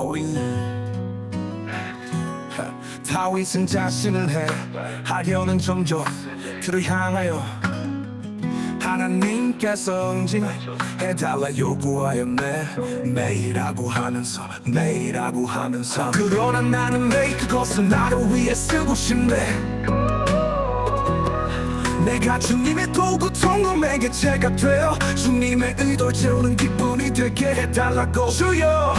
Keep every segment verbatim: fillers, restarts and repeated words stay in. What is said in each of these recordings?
다윈 다윗은 자신을 해 하려는 정적 그를 향하여 하나님께서 응징해달라 요구하였네. 매일하고 하면서 매일하고 하면서 그러나 나는 매일 그것을 나를 위해 쓰고 싶네. 내가 주님의 도구 통로에게 제가 되어 주님의 의도를 채우는 기쁨이 되게 해달라고. 주여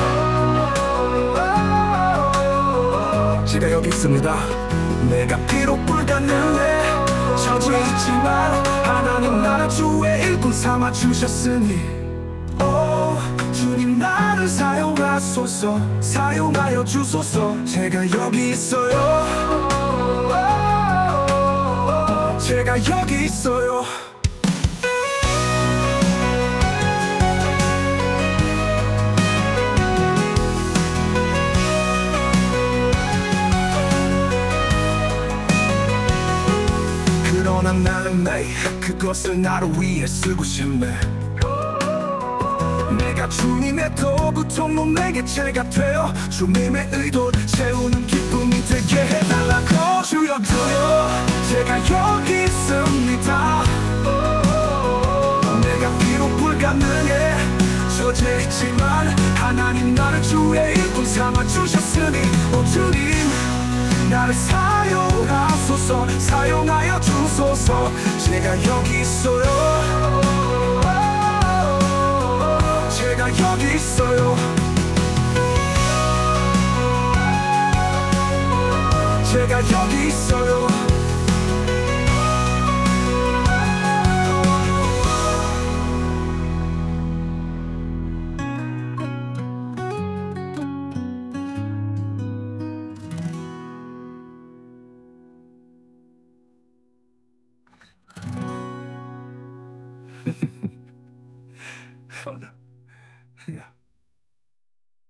제가 여기 있습니다. 내가 비록 불가능해 처지지만 하나님 나를 주의 일꾼 삼아 주셨으니 오 주님 나를 사용하소서 사용하여 주소서. 제가 여기 있어요. 제가 여기 있어요. 그러나 나는 매일 그것을 나를 위해 쓰고 싶네. 내가 주님의 도구 통로 내게 제가 되어 주님의 의도를 채우는 기쁨이 되게 해달라고. 주여 주여 제가 여기 있습니다. 내가 비록 불가능해 처지지만 하나님 나를 주의 일꾼 삼아 주셨으니 오 주님 나를 사용하소서 사용하여 주소서. 제가 여기 있어요. 제가 여기 있어요. 제가 여기 있어요.